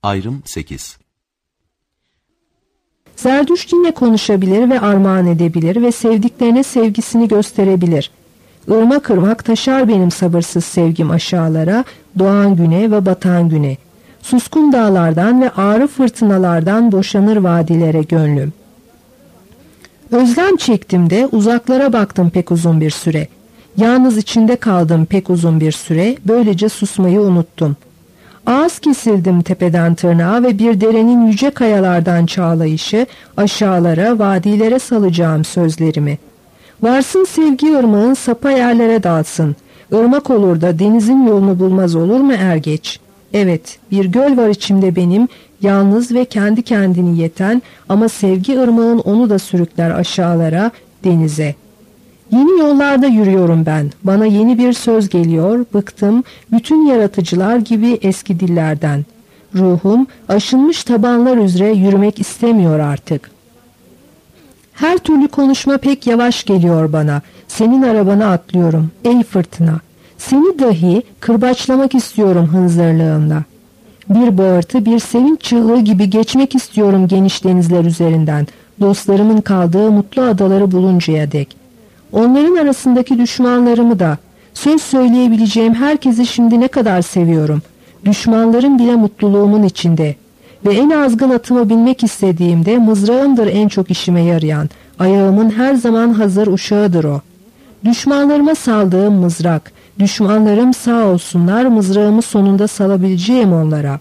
Ayrım 8. Zerdüşt yine konuşabilir ve armağan edebilir ve sevdiklerine sevgisini gösterebilir. Irmak ırmak taşar benim sabırsız sevgim aşağılara, doğan güne ve batan güne. Suskun dağlardan ve ağrı fırtınalardan boşanır vadilere gönlüm. Özlem çektim de uzaklara baktım pek uzun bir süre. Yalnız içinde kaldım pek uzun bir süre, böylece susmayı unuttum. Ağız kesildim tepeden tırnağa ve bir derenin yüce kayalardan çağlayışı, aşağılara, vadilere salacağım sözlerimi. Varsın sevgi ırmağın sapa yerlere dalsın. Irmak olur da denizin yolunu bulmaz olur mu er geç? Evet, bir göl var içimde benim, yalnız ve kendi kendini yeten ama sevgi ırmağın onu da sürükler aşağılara, denize. Yeni yollarda yürüyorum ben. Bana yeni bir söz geliyor. Bıktım bütün yaratıcılar gibi eski dillerden. Ruhum aşınmış tabanlar üzere yürümek istemiyor artık. Her türlü konuşma pek yavaş geliyor bana. Senin arabana atlıyorum ey fırtına. Seni dahi kırbaçlamak istiyorum hınzırlığımla. Bir bağırtı, bir sevinç çığlığı gibi geçmek istiyorum geniş denizler üzerinden. Dostlarımın kaldığı mutlu adaları buluncaya dek. Onların arasındaki düşmanlarımı da, söz söyleyebileceğim herkesi şimdi ne kadar seviyorum. Düşmanlarım bile mutluluğumun içinde. Ve en azgın atıma binmek istediğimde mızrağımdır en çok işime yarayan. Ayağımın her zaman hazır uşağıdır o. Düşmanlarıma saldığım mızrak. Düşmanlarım sağ olsunlar, mızrağımı sonunda salabileceğim onlara.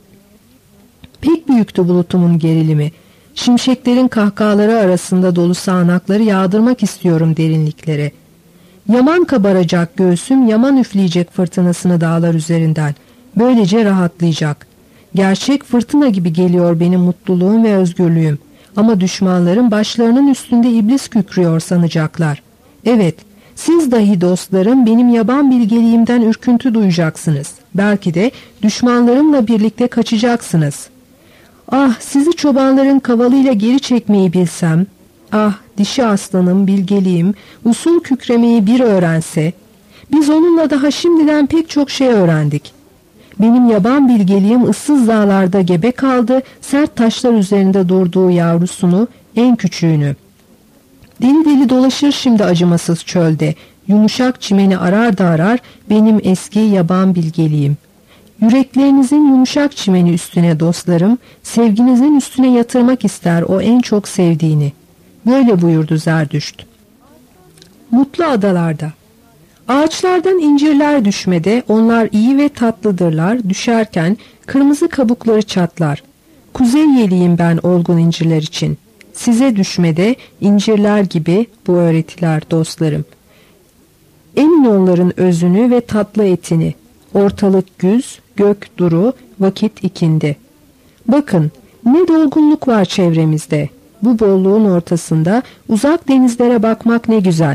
Pek büyüktü bulutumun gerilimi. Şimşeklerin kahkahaları arasında dolu sağanakları yağdırmak istiyorum derinliklere. Yaman kabaracak göğsüm, yaman üfleyecek fırtınasını dağlar üzerinden. Böylece rahatlayacak. Gerçek fırtına gibi geliyor benim mutluluğum ve özgürlüğüm. Ama düşmanlarım başlarının üstünde iblis kükrüyor sanacaklar. Evet, siz dahi dostlarım benim yaban bilgeliğimden ürküntü duyacaksınız. Belki de düşmanlarımla birlikte kaçacaksınız. Ah, sizi çobanların kavalıyla geri çekmeyi bilsem, ah dişi aslanım, bilgeliğim, usul kükremeyi bir öğrense, biz onunla daha şimdiden pek çok şey öğrendik. Benim yaban bilgeliğim ıssız dağlarda gebe kaldı, sert taşlar üzerinde durduğu yavrusunu, en küçüğünü. Deli deli dolaşır şimdi acımasız çölde, yumuşak çimeni arar da arar benim eski yaban bilgeliğim. Yüreklerinizin yumuşak çimeni üstüne dostlarım, sevginizin üstüne yatırmak ister o en çok sevdiğini. Böyle buyurdu Zerdüşt. Mutlu adalarda. Ağaçlardan incirler düşmede, onlar iyi ve tatlıdırlar, düşerken kırmızı kabukları çatlar. Kuzey yeliyim ben olgun incirler için. Size düşmede incirler gibi bu öğretiler dostlarım. Emin onların özünü ve tatlı etini. Ortalık güz, gök duru, vakit ikindi. Bakın, ne dolgunluk var çevremizde. Bu bolluğun ortasında uzak denizlere bakmak ne güzel.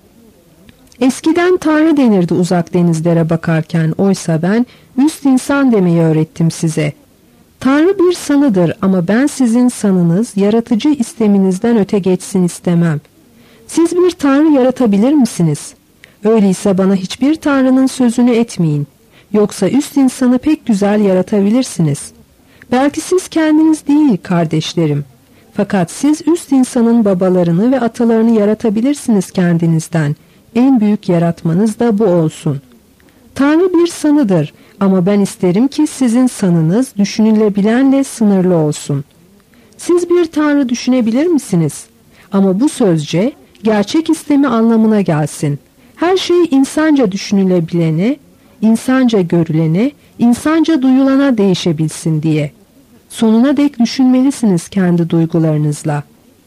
Eskiden Tanrı denirdi uzak denizlere bakarken, oysa ben üst insan demeyi öğrettim size. Tanrı bir sanıdır ama ben sizin sanınız, yaratıcı isteminizden öte geçsin istemem. Siz bir Tanrı yaratabilir misiniz? Öyleyse bana hiçbir Tanrı'nın sözünü etmeyin. Yoksa üst insanı pek güzel yaratabilirsiniz. Belki siz kendiniz değil kardeşlerim. Fakat siz üst insanın babalarını ve atalarını yaratabilirsiniz kendinizden. En büyük yaratmanız da bu olsun. Tanrı bir sanıdır ama ben isterim ki sizin sanınız düşünülebilenle sınırlı olsun. Siz bir Tanrı düşünebilir misiniz? Ama bu sözce gerçek istemi anlamına gelsin. Her şey insanca düşünülebilene, insanca görülene, insanca duyulana değişebilsin diye. Sonuna dek düşünmelisiniz kendi duygularınızla.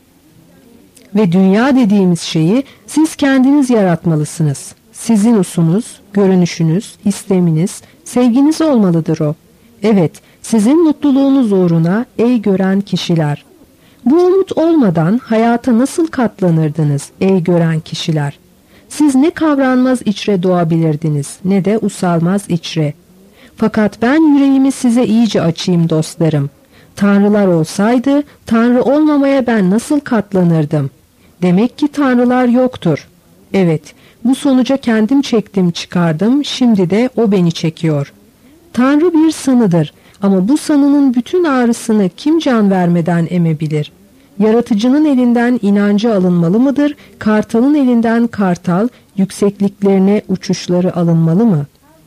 Ve dünya dediğimiz şeyi siz kendiniz yaratmalısınız. Sizin usunuz, görünüşünüz, isteminiz, sevginiz olmalıdır o. Evet, sizin mutluluğunuz uğruna ey gören kişiler. Bu umut olmadan hayata nasıl katlanırdınız ey gören kişiler? Siz ne kavranmaz içre doğabilirdiniz ne de usalmaz içre. Fakat ben yüreğimi size iyice açayım dostlarım. Tanrılar olsaydı Tanrı olmamaya ben nasıl katlanırdım? Demek ki tanrılar yoktur. Evet, bu sonuca kendim çektim çıkardım, şimdi de o beni çekiyor. Tanrı bir sanıdır Ama bu sanının bütün ağrısını kim can vermeden emebilir? Yaratıcının elinden inancı alınmalı mıdır? Kartalın elinden kartal, yüksekliklerine uçuşları alınmalı mı?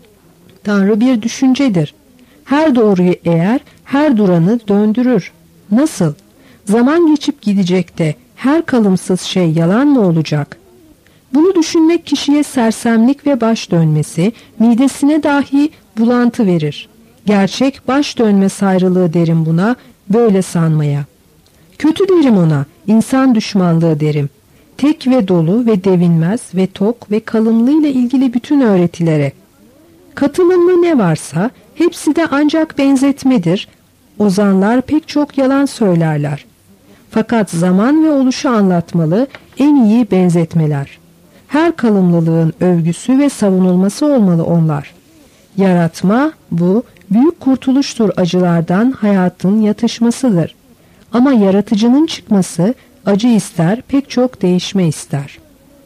Tanrı bir düşüncedir. Her doğruyu eğer, her duranı döndürür. Nasıl? Zaman geçip gidecek de her kalımsız şey yalan mı olacak? Bunu düşünmek kişiye sersemlik ve baş dönmesi, midesine dahi bulantı verir. Gerçek baş dönme sayrılığı derim buna, böyle sanmaya. Kötü derim ona, insan düşmanlığı derim. Tek ve dolu ve devinmez ve tok ve kalınlığıyla ilgili bütün öğretilere. Katılımlı ne varsa hepsi de ancak benzetmedir. Ozanlar pek çok yalan söylerler. Fakat zaman ve oluşu anlatmalı en iyi benzetmeler. Her kalımlılığın övgüsü ve savunulması olmalı onlar. Yaratma bu, büyük kurtuluştur acılardan hayatın yatışmasıdır. Ama yaratıcının çıkması acı ister, pek çok değişme ister.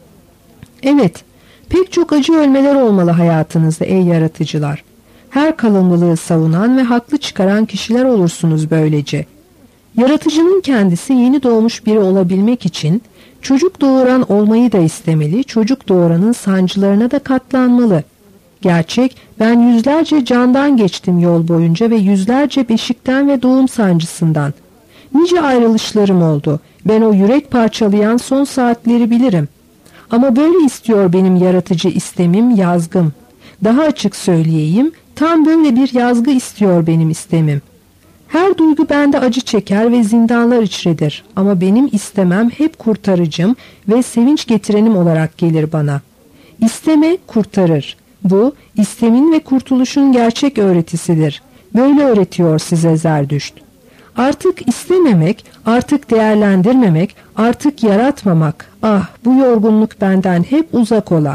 Evet, pek çok acı ölmeler olmalı hayatınızda ey yaratıcılar. Her kalınlılığı savunan ve haklı çıkaran kişiler olursunuz böylece. Yaratıcının kendisi yeni doğmuş biri olabilmek için çocuk doğuran olmayı da istemeli, çocuk doğuranın sancılarına da katlanmalı. Gerçek, ben yüzlerce candan geçtim yol boyunca ve yüzlerce beşikten ve doğum sancısından. Nice ayrılışlarım oldu. Ben o yürek parçalayan son saatleri bilirim. Ama böyle istiyor benim yaratıcı istemim, yazgım. Daha açık söyleyeyim, tam böyle bir yazgı istiyor benim istemim. Her duygu bende acı çeker ve zindanlar içredir. Ama benim istemem hep kurtarıcım ve sevinç getirenim olarak gelir bana. İsteme kurtarır. Bu, istemin ve kurtuluşun gerçek öğretisidir. Böyle öğretiyor size Zerdüşt. Artık istememek, artık değerlendirmemek, artık yaratmamak, ah bu yorgunluk benden hep uzak ola.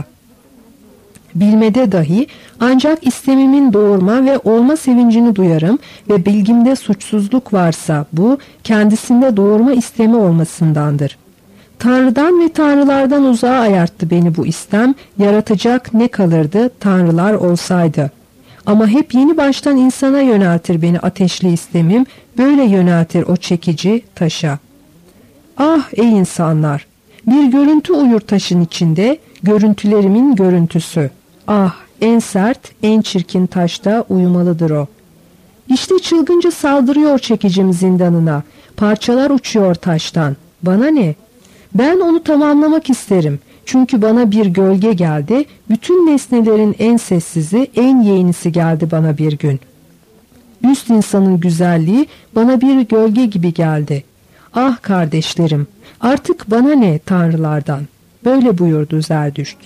Bilmede dahi ancak istemimin doğurma ve olma sevincini duyarım ve bilgimde suçsuzluk varsa bu kendisinde doğurma istemi olmasındandır. Tanrı'dan ve tanrılardan uzağa ayarttı beni bu istem, yaratacak ne kalırdı tanrılar olsaydı. Ama hep yeni baştan insana yöneltir beni ateşli istemim, böyle yöneltir o çekici taşa. Ah ey insanlar! Bir görüntü uyur taşın içinde, görüntülerimin görüntüsü. Ah en sert, en çirkin taşta uyumalıdır o. İşte çılgınca saldırıyor çekicim zindanına. Parçalar uçuyor taştan. Bana ne? Ben onu tamamlamak isterim. Çünkü bana bir gölge geldi. Bütün nesnelerin en sessizi, en yeğenisi geldi bana bir gün. Üst insanın güzelliği bana bir gölge gibi geldi. Ah kardeşlerim, artık bana ne tanrılardan? Böyle buyurdu Zerdüşt.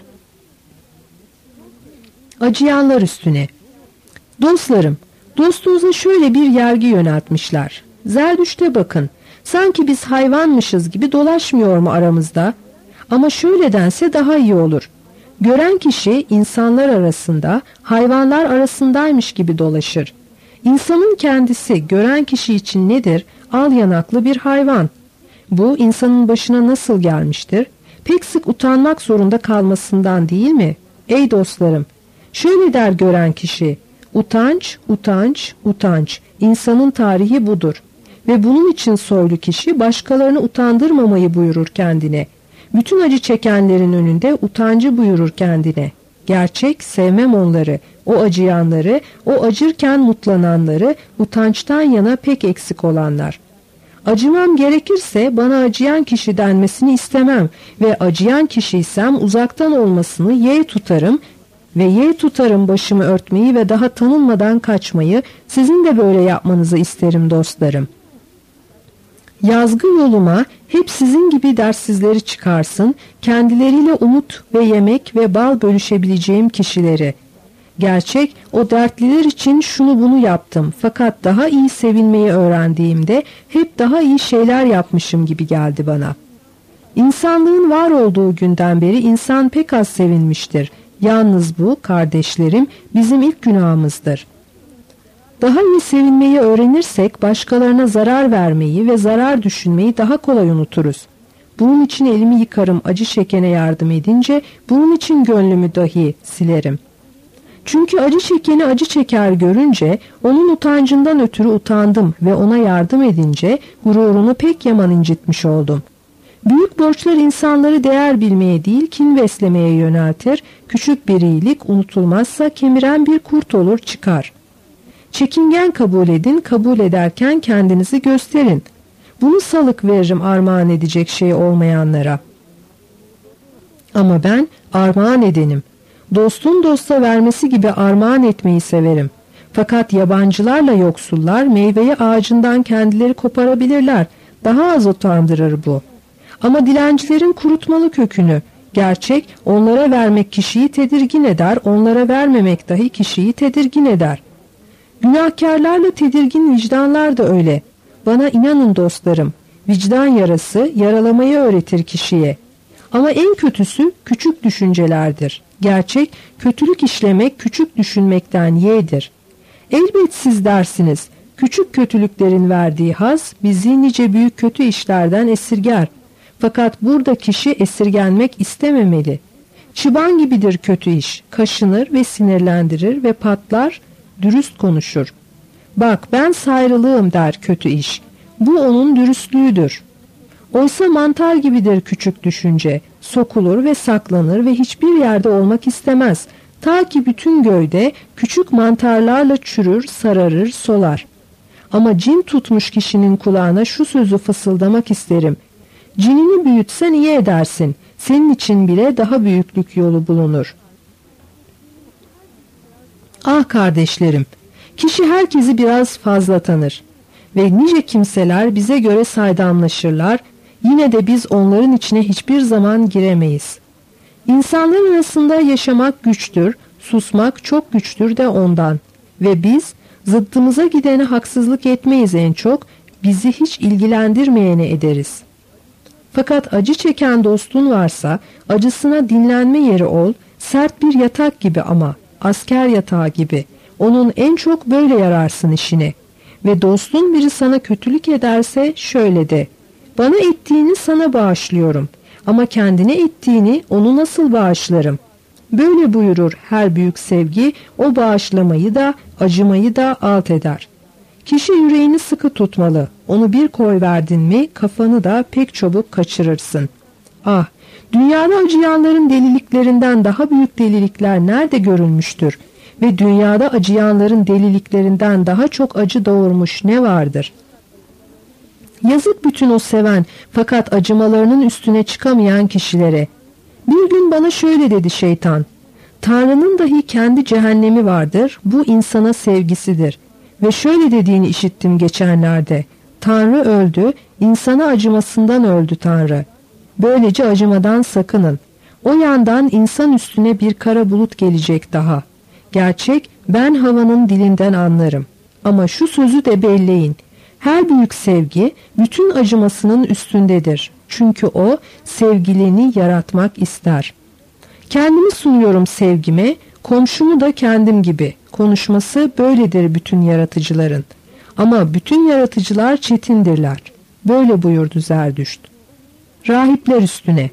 Acıyanlar üstüne. Dostlarım, dostunuza şöyle bir yargı yöneltmişler. Zerdüşt'e bakın, sanki biz hayvanmışız gibi dolaşmıyor mu aramızda? Ama şöyle dense daha iyi olur. Gören kişi insanlar arasında, hayvanlar arasındaymış gibi dolaşır. İnsanın kendisi gören kişi için nedir? Al yanaklı bir hayvan. Bu insanın başına nasıl gelmiştir? Pek sık utanmak zorunda kalmasından değil mi? Ey dostlarım! Şöyle der gören kişi, utanç, utanç, utanç, insanın tarihi budur. Ve bunun için soylu kişi başkalarını utandırmamayı buyurur kendine. Bütün acı çekenlerin önünde utancı buyurur kendine. Gerçek sevmem onları, o acıyanları, o acırken mutlananları, utançtan yana pek eksik olanlar. Acımam gerekirse bana acıyan kişi denmesini istemem ve acıyan kişiysem uzaktan olmasını yeğ tutarım ve yeğ tutarım başımı örtmeyi ve daha tanınmadan kaçmayı, sizin de böyle yapmanızı isterim dostlarım. Yazgı yoluma hep sizin gibi derssizleri çıkarsın, kendileriyle umut ve yemek ve bal bölüşebileceğim kişileri. Gerçek o dertliler için şunu bunu yaptım fakat daha iyi sevilmeyi öğrendiğimde hep daha iyi şeyler yapmışım gibi geldi bana. İnsanlığın var olduğu günden beri insan pek az sevinmiştir. Yalnız bu kardeşlerim bizim ilk günahımızdır. Daha iyi sevinmeyi öğrenirsek başkalarına zarar vermeyi ve zarar düşünmeyi daha kolay unuturuz. Bunun için elimi yıkarım acı çekene yardım edince, bunun için gönlümü dahi silerim. Çünkü acı çekeni acı çeker görünce onun utancından ötürü utandım ve ona yardım edince gururunu pek yaman incitmiş oldum. Büyük borçlar insanları değer bilmeye değil kin beslemeye yöneltir, küçük bir iyilik unutulmazsa kemiren bir kurt olur çıkar. Çekingen kabul edin, kabul ederken kendinizi gösterin. Bunu salık veririm armağan edecek şey olmayanlara. Ama ben armağan edenim. Dostun dosta vermesi gibi armağan etmeyi severim. Fakat yabancılarla yoksullar meyveyi ağacından kendileri koparabilirler. Daha az utandırır bu. Ama dilencilerin kurutmalı kökünü, gerçek onlara vermek kişiyi tedirgin eder, onlara vermemek dahi kişiyi tedirgin eder. Günahkarlarla tedirgin vicdanlar da öyle. Bana inanın dostlarım, vicdan yarası yaralamayı öğretir kişiye. Ama en kötüsü küçük düşüncelerdir. Gerçek kötülük işlemek küçük düşünmekten yeğdir. Elbet siz dersiniz, küçük kötülüklerin verdiği haz bizi nice büyük kötü işlerden esirger. Fakat burada kişi esirgenmek istememeli. Çıban gibidir kötü iş, kaşınır ve sinirlendirir ve patlar, dürüst konuşur. Bak ben sayrılığım der kötü iş. Bu onun dürüstlüğüdür. Oysa mantar gibidir küçük düşünce. Sokulur ve saklanır ve hiçbir yerde olmak istemez. Ta ki bütün gövde küçük mantarlarla çürür, sararır, solar. Ama cin tutmuş kişinin kulağına şu sözü fısıldamak isterim. Cinini büyütsen iyi edersin. Senin için bile daha büyüklük yolu bulunur. Ah kardeşlerim, kişi herkesi biraz fazla tanır. Ve nice kimseler bize göre saydamlaşırlar, yine de biz onların içine hiçbir zaman giremeyiz. İnsanlar arasında yaşamak güçtür, susmak çok güçtür de ondan. Ve biz zıddımıza gidene haksızlık etmeyiz en çok, bizi hiç ilgilendirmeyene ederiz. Fakat acı çeken dostun varsa acısına dinlenme yeri ol, sert bir yatak gibi ama asker yatağı gibi. Onun en çok böyle yararsın işine. Ve dostun biri sana kötülük ederse şöyle de, bana ettiğini sana bağışlıyorum ama kendine ettiğini onu nasıl bağışlarım? Böyle buyurur her büyük sevgi, o bağışlamayı da acımayı da alt eder. Kişi yüreğini sıkı tutmalı, onu bir koyverdin mi kafanı da pek çabuk kaçırırsın. Ah, dünyada acıyanların deliliklerinden daha büyük delilikler nerede görülmüştür? Ve dünyada acıyanların deliliklerinden daha çok acı doğurmuş ne vardır? Yazık bütün o seven fakat acımalarının üstüne çıkamayan kişilere. Bir gün bana şöyle dedi şeytan. Tanrı'nın dahi kendi cehennemi vardır, bu insana sevgisidir. Ve şöyle dediğini işittim geçenlerde. Tanrı öldü, insana acımasından öldü Tanrı. Böylece acımadan sakının. O yandan insan üstüne bir kara bulut gelecek daha. Gerçek ben havanın dilinden anlarım. Ama şu sözü de belleyin. Her büyük sevgi bütün acımasının üstündedir. Çünkü o sevgilini yaratmak ister. Kendimi sunuyorum sevgime, komşumu da kendim gibi. Konuşması böyledir bütün yaratıcıların. Ama bütün yaratıcılar çetindirler. Böyle buyurdu Zerdüşt. Rahipler üstüne.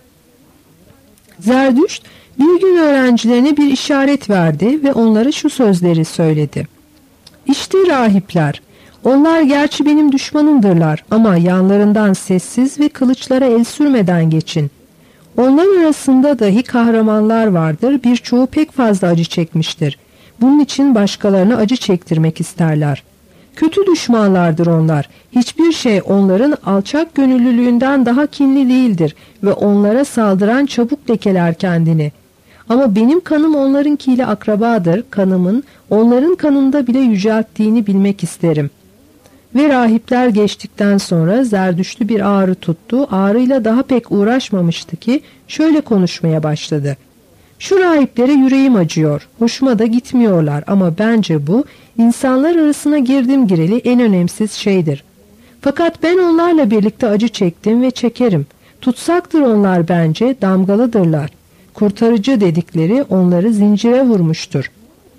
Zerdüşt bir gün öğrencilerine bir işaret verdi ve onlara şu sözleri söyledi. İşte rahipler. Onlar gerçi benim düşmanımdırlar ama yanlarından sessiz ve kılıçlara el sürmeden geçin. Onlar arasında dahi kahramanlar vardır, birçoğu pek fazla acı çekmiştir. Bunun için başkalarına acı çektirmek isterler. Kötü düşmanlardır onlar. Hiçbir şey onların alçak gönüllülüğünden daha kinli değildir ve onlara saldıran çabuk lekeler kendini. Ama benim kanım onlarınkiyle akrabadır, kanımın onların kanında bile yücelttiğini bilmek isterim. Ve rahipler geçtikten sonra Zerdüşt'ü bir ağrı tuttu. Ağrıyla daha pek uğraşmamıştı ki şöyle konuşmaya başladı. Şu rahiplere yüreğim acıyor. Hoşuma da gitmiyorlar ama bence bu insanlar arasına girdim gireli en önemsiz şeydir. Fakat ben onlarla birlikte acı çektim ve çekerim. Tutsaktır onlar bence, damgalıdırlar. Kurtarıcı dedikleri onları zincire vurmuştur.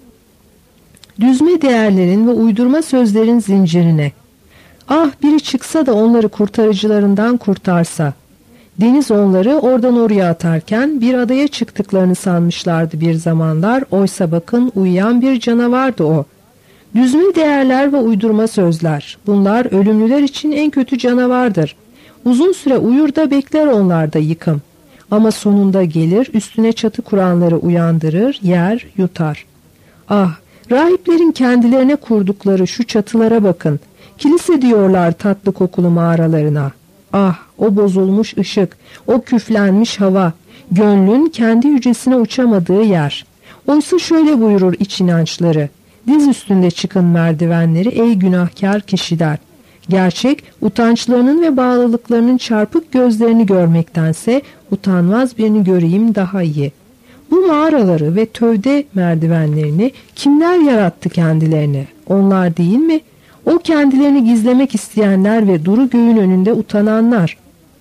Düzme değerlerin ve uydurma sözlerin zincirine. Ah biri çıksa da onları kurtarıcılarından kurtarsa. Deniz onları oradan oraya atarken bir adaya çıktıklarını sanmışlardı bir zamanlar. Oysa bakın uyuyan bir canavardı o. Düzme değerler ve uydurma sözler. Bunlar ölümlüler için en kötü canavardır. Uzun süre uyur da bekler onlarda yıkım. Ama sonunda gelir, üstüne çatı kuranları uyandırır, yer, yutar. Ah, rahiplerin kendilerine kurdukları şu çatılara bakın. Kilise diyorlar tatlı kokulu mağaralarına. Ah, o bozulmuş ışık, o küflenmiş hava, gönlün kendi yücesine uçamadığı yer. Oysa şöyle buyurur iç inançları: diz üstünde çıkın merdivenleri ey günahkar kişiler. Gerçek, utançlarının ve bağlılıklarının çarpık gözlerini görmektense utanmaz birini göreyim daha iyi. Bu mağaraları ve tövde merdivenlerini kimler yarattı kendilerine? Onlar değil mi? O kendilerini gizlemek isteyenler ve duru göğün önünde utananlar.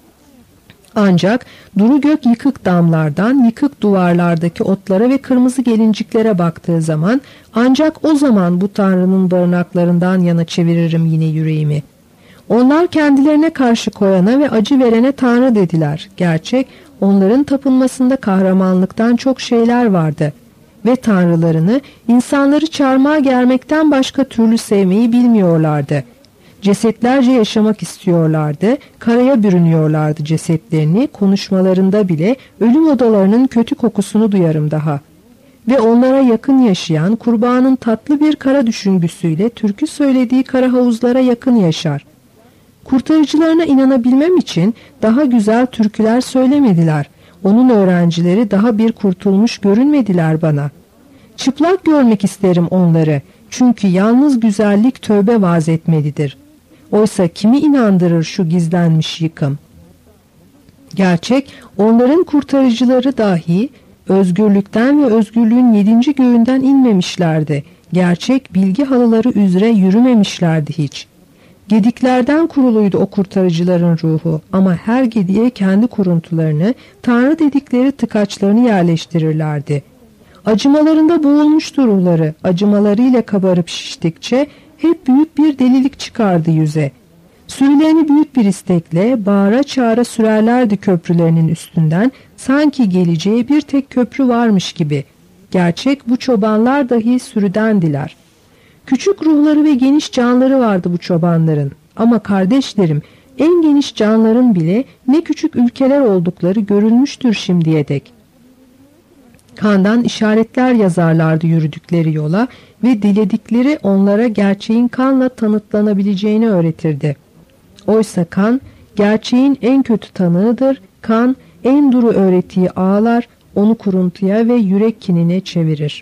Ancak duru gök yıkık damlardan, yıkık duvarlardaki otlara ve kırmızı gelinciklere baktığı zaman, ancak o zaman bu Tanrı'nın barınaklarından yana çeviririm yine yüreğimi. Onlar kendilerine karşı koyana ve acı verene Tanrı dediler. Gerçek, onların tapınmasında kahramanlıktan çok şeyler vardı. Ve tanrılarını insanları çarmıha germekten başka türlü sevmeyi bilmiyorlardı. Cesetlerce yaşamak istiyorlardı, karaya bürünüyorlardı cesetlerini, konuşmalarında bile ölüm odalarının kötü kokusunu duyarım daha. Ve onlara yakın yaşayan kurbanın tatlı bir kara düşüngüsüyle türkü söylediği kara havuzlara yakın yaşar. Kurtarıcılarına inanabilmem için daha güzel türküler söylemediler. Onun öğrencileri daha bir kurtulmuş görünmediler bana. Çıplak görmek isterim onları. Çünkü yalnız güzellik tövbe vaaz etmelidir. Oysa kimi inandırır şu gizlenmiş yıkım? Gerçek, onların kurtarıcıları dahi özgürlükten ve özgürlüğün 7. göğünden inmemişlerdi. Gerçek, bilgi halıları üzere yürümemişlerdi hiç. Gediklerden kuruluydu o kurtarıcıların ruhu, ama her gediğe kendi kuruntularını, Tanrı dedikleri tıkaçlarını yerleştirirlerdi. Acımalarında boğulmuştu ruhları, acımalarıyla kabarıp şiştikçe hep büyük bir delilik çıkardı yüze. Sürülerini büyük bir istekle bağıra çağıra sürerlerdi köprülerinin üstünden, sanki geleceğe bir tek köprü varmış gibi. Gerçek, bu çobanlar dahi sürüdendiler. Küçük ruhları ve geniş canları vardı bu çobanların. Ama kardeşlerim, en geniş canların bile ne küçük ülkeler oldukları görülmüştür şimdiye dek. Kandan işaretler yazarlardı yürüdükleri yola ve diledikleri onlara gerçeğin kanla tanıtlanabileceğini öğretirdi. Oysa kan, gerçeğin en kötü tanığıdır. Kan, en duru öğretiyi ağlar, onu kuruntuya ve yürek kinine çevirir.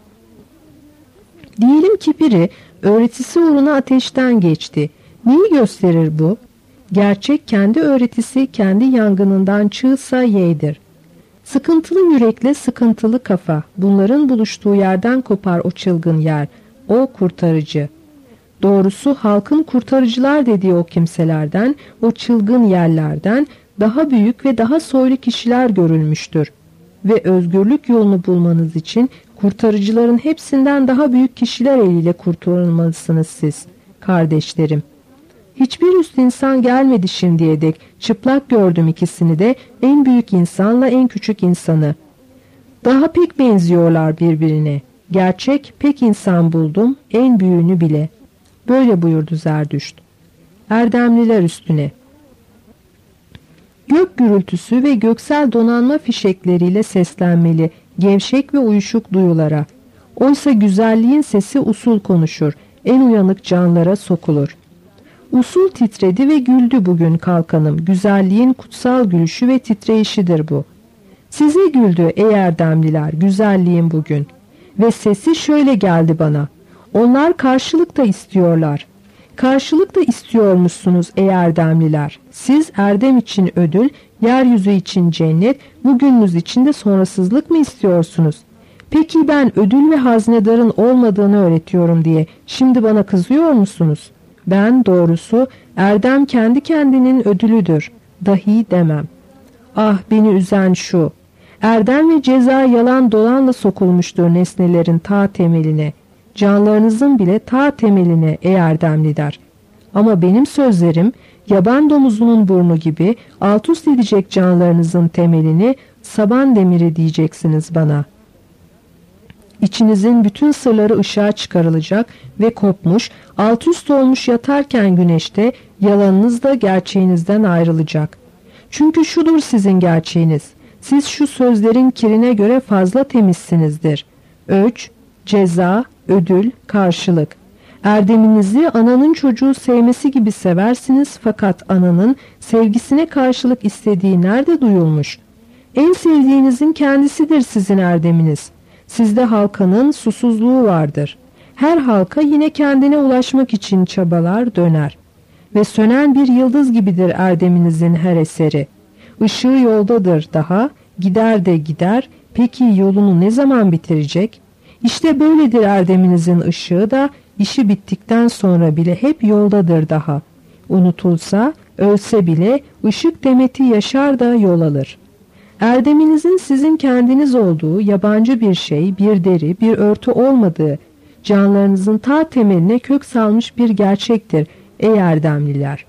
Diyelim ki biri öğretisi uğruna ateşten geçti. Neyi gösterir bu? Gerçek kendi öğretisi kendi yangınından çığsa yeğdir. Sıkıntılı yürekle sıkıntılı kafa, bunların buluştuğu yerden kopar o çılgın yer, o kurtarıcı. Doğrusu halkın kurtarıcılar dediği o kimselerden, o çılgın yerlerden daha büyük ve daha soylu kişiler görülmüştür. Ve özgürlük yolunu bulmanız için kurtarıcıların hepsinden daha büyük kişiler eliyle kurtulmalısınız siz, kardeşlerim. Hiçbir üst insan gelmedi şimdiye dek. Çıplak gördüm ikisini de, en büyük insanla en küçük insanı. Daha pek benziyorlar birbirine. Gerçek pek insan buldum, en büyüğünü bile. Böyle buyurdu Zerdüşt. Erdemliler üstüne. Gök gürültüsü ve göksel donanma fişekleriyle seslenmeli, gevşek ve uyuşuk duyulara. Oysa güzelliğin sesi usul konuşur, en uyanık canlara sokulur. Usul titredi ve güldü bugün kalkanım, güzelliğin kutsal gülüşü ve titreyişidir bu. Size güldü ey erdemliler, güzelliğin bugün. Ve sesi şöyle geldi bana, onlar karşılık da istiyorlar. Karşılık da istiyormuşsunuz ey erdemliler. Siz erdem için ödül, yeryüzü için cennet, bugününüz için de sonrasızlık mı istiyorsunuz? Peki ben ödül ve haznedarın olmadığını öğretiyorum diye şimdi bana kızıyor musunuz? Ben doğrusu erdem kendi kendinin ödülüdür, dahi demem. Ah beni üzen şu, erdem ve ceza yalan dolanla sokulmuştur nesnelerin ta temeline, canlarınızın bile ta temeline ey erdemliler. Ama benim sözlerim Yaban domuzunun burnu gibi alt üst edecek canlarınızın temelini saban demiri diyeceksiniz bana. İçinizin bütün sırları ışığa çıkarılacak ve kopmuş, alt üst olmuş yatarken güneşte yalanınız da gerçeğinizden ayrılacak. Çünkü şudur sizin gerçeğiniz. Siz şu sözlerin kirine göre fazla temizsinizdir. Öç, ceza, ödül, karşılık. Erdeminizi ananın çocuğu sevmesi gibi seversiniz fakat ananın sevgisine karşılık istediği nerede duyulmuş? En sevdiğinizin kendisidir sizin erdeminiz. Sizde halkanın susuzluğu vardır. Her halka yine kendine ulaşmak için çabalar döner. Ve sönen bir yıldız gibidir erdeminizin her eseri. Işığı yoldadır daha, gider de gider, peki yolunu ne zaman bitirecek? İşte böyledir erdeminizin ışığı da, işi bittikten sonra bile hep yoldadır daha. Unutulsa, ölse bile ışık demeti yaşar da yol alır. Erdeminizin sizin kendiniz olduğu, yabancı bir şey, bir deri, bir örtü olmadığı, canlarınızın ta temeline kök salmış bir gerçektir ey erdemliler.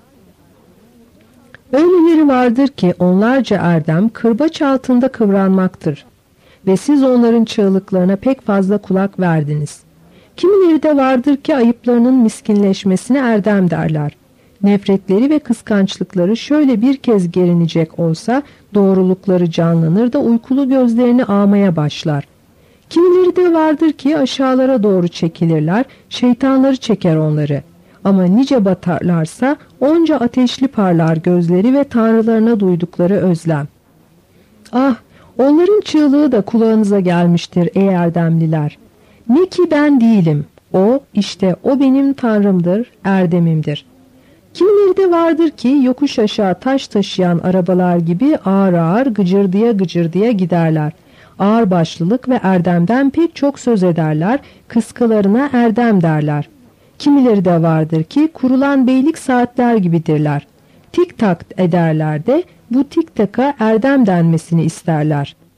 Öyleleri vardır ki onlarca erdem kırbaç altında kıvranmaktır ve siz onların çığlıklarına pek fazla kulak verdiniz. Kimileri de vardır ki ayıplarının miskinleşmesine erdem derler. Nefretleri ve kıskançlıkları şöyle bir kez gerinecek olsa doğrulukları canlanır da uykulu gözlerini ağmaya başlar. Kimileri de vardır ki aşağılara doğru çekilirler, şeytanları çeker onları. Ama nice batarlarsa onca ateşli parlar gözleri ve tanrılarına duydukları özlem. Ah, onların çığlığı da kulağınıza gelmiştir ey erdemliler. Ne ki ben değilim, o işte o benim tanrımdır, erdemimdir. Kimileri de vardır ki yokuş aşağı taş taşıyan arabalar gibi ağır ağır gıcırdıya gıcırdıya giderler. Ağır başlılık ve erdemden pek çok söz ederler, kıskalarına erdem derler. Kimileri de vardır ki kurulan beylik saatler gibidirler. Tik tak ederler de bu tik taka erdem denmesini isterler.